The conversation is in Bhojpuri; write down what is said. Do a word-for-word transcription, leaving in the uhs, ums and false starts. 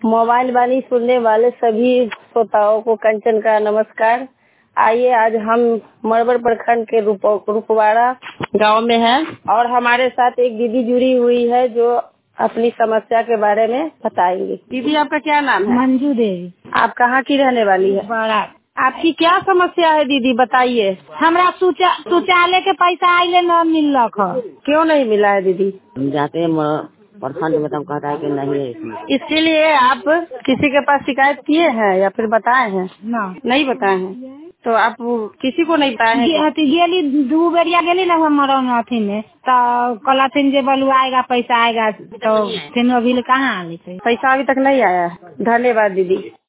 मोबाइल वाणी सुनने वाले सभी श्रोताओं को कंचन का नमस्कार। आइए आज हम मड़वर प्रखंड के रूप रूपवाड़ा गांव में हैं और हमारे साथ एक दीदी जुड़ी हुई है जो अपनी समस्या के बारे में बताएंगी। दीदी आपका क्या नाम है? मंजू देवी। आप कहाँ की रहने वाली है? बड़ा। आपकी क्या समस्या है दीदी बताइए। हमरा शौचालय के पैसा आइले न मिलक है। क्यों नहीं मिला है दीदी? हम जाते हैं प्रखंड में, तो कहता है कि नहीं है इसमें। इसके लिए आप किसी के पास शिकायत किए हैं या फिर बताए हैं? ना, नहीं बताए हैं। तो आप किसी को नहीं बताए हैं? गेली दू बेरिया गेली ना हमारे अथी में, तो कल फिर जे बोलू आएगा पैसा आएगा, तो फिर अभी कहाँ आले? पैसा अभी तक नहीं आया है। धन्यवाद दीदी।